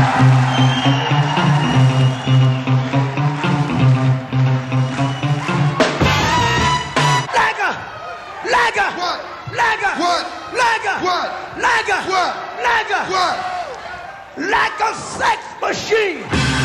Like a sex machine.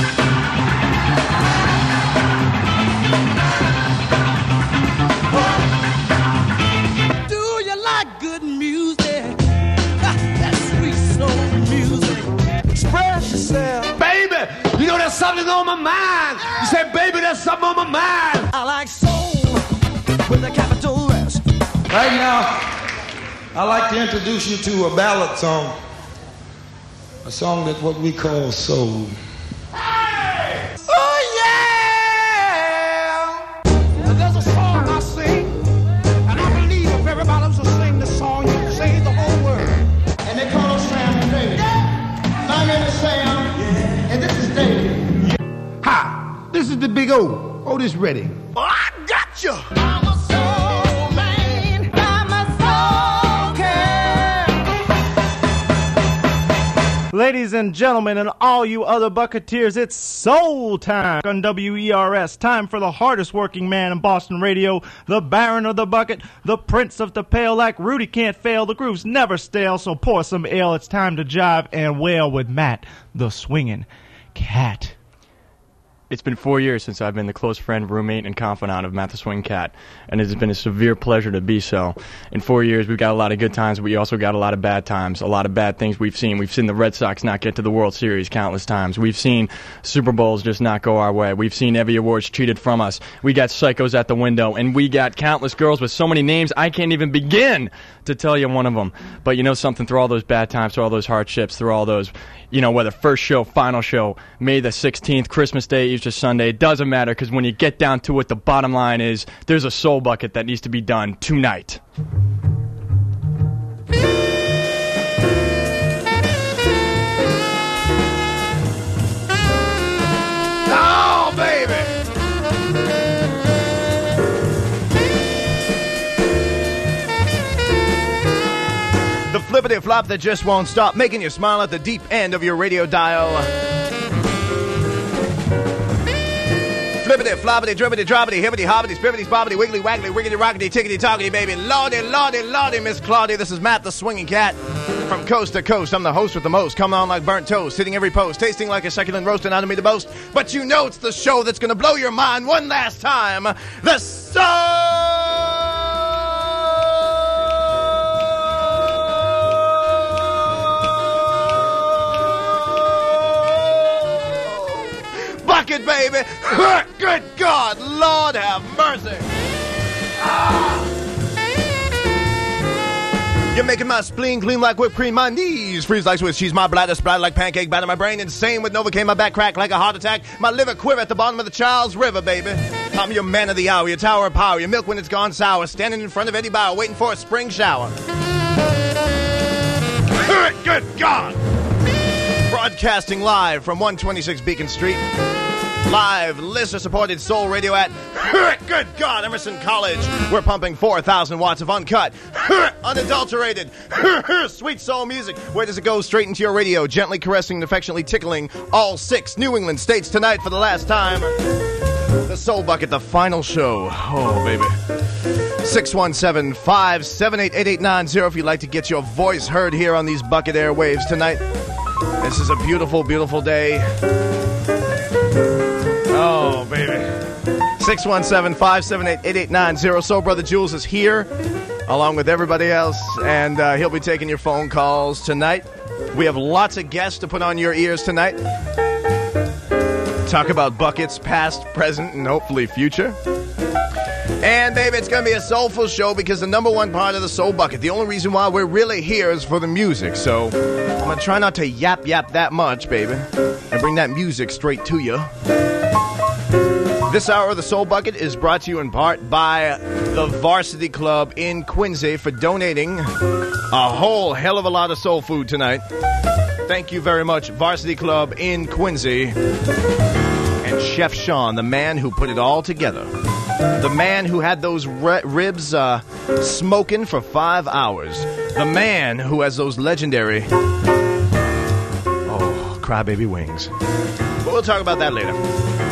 Do you like good music? That sweet soul music. Express yourself. Baby, you know there's something on my mind. You say, baby, there's something on my mind. I like soul with a capital S. Right now, I'd like to introduce you to a ballad song. A song that's what we call soul. Hey! Oh, yeah! There's a song I sing, and I believe if everybody was to sing the song, you could save the whole world. And they call us Sam and David. Yeah. My name is Sam, and this is David. Yeah. Hi, this is the Big O, Otis Redding. Oh, I got you! Ladies and gentlemen, and all you other Bucketeers, it's soul time on WERS. Time for the hardest working man in Boston radio, the Baron of the Bucket, the Prince of the Pale. Like Rudy can't fail, the groove's never stale, so pour some ale. It's time to jive and wail with Matt, the Swinging Cat. It's been 4 years since I've been the close friend, roommate, and confidant of Matt the Swing Cat, and it has been a severe pleasure to be so. In 4 years, we've got a lot of good times, but we also got a lot of bad times, a lot of bad things we've seen. We've seen the Red Sox not get to the World Series countless times. We've seen Super Bowls just not go our way. We've seen Evie Awards cheated from us. We got psychos at the window, and we got countless girls with so many names I can't even begin to tell you one of them. But you know something, through all those bad times, through all those hardships, through all those, you know, whether first show, final show, May the 16th, Christmas Day, Easter Sunday, it doesn't matter, because when you get down to it, the bottom line is there's a soul bucket that needs to be done tonight. Oh, baby! The flippity flop that just won't stop, making you smile at the deep end of your radio dial. Flippity floppity drippity droppity hippity hoppity spippity spoppity wiggly waggly wiggity rockety tickety tockety baby. Lordy, lordy, lordy, Miss Claudia. This is Matt the Swinging Cat from coast to coast. I'm the host with the most, coming on like burnt toast, hitting every post, tasting like a succulent roast, and out of me to boast. But you know it's the show that's gonna blow your mind one last time. The Soul Bucket, baby. Good God, Lord have mercy. You're making my spleen gleam like whipped cream, my knees freeze like Swiss cheese, my bladder sprout like pancake batter, my brain insane with Novocaine, my back crack like a heart attack, my liver quiver at the bottom of the Charles River, baby. I'm your man of the hour, your tower of power, your milk when it's gone sour, standing in front of Eddie Bauer, waiting for a spring shower. Good God! Broadcasting live from 126 Beacon Street. Live, listener-supported soul radio at, good God, Emerson College. We're pumping 4,000 watts of uncut, unadulterated, sweet soul music. Where does it go? Straight into your radio, gently caressing and affectionately tickling all 6 New England states tonight for the last time. The Soul Bucket, the final show. Oh, baby. 617-578-8890 if you'd like to get your voice heard here on these bucket airwaves tonight. This is a beautiful, beautiful day. Oh, baby. 617-578-8890. Soul Brother Jules is here, along with everybody else, and he'll be taking your phone calls tonight. We have lots of guests to put on your ears tonight. Talk about buckets, past, present, and hopefully future. And, baby, it's going to be a soulful show because the number one part of the Soul Bucket, the only reason why we're really here is for the music. So I'm going to try not to yap that much, baby, and bring that music straight to you. This hour of the Soul Bucket is brought to you in part by the Varsity Club in Quincy for donating a whole hell of a lot of soul food tonight. Thank you very much, Varsity Club in Quincy. And Chef Sean, the man who put it all together. The man who had those ribs smoking for 5 hours. The man who has those legendary crybaby wings. But we'll talk about that later.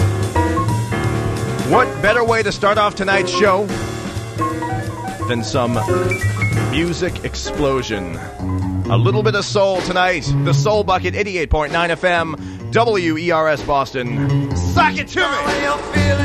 What better way to start off tonight's show than some music explosion? A little bit of soul tonight. The Soul Bucket, 88.9 FM, WERS Boston. Sock it to me!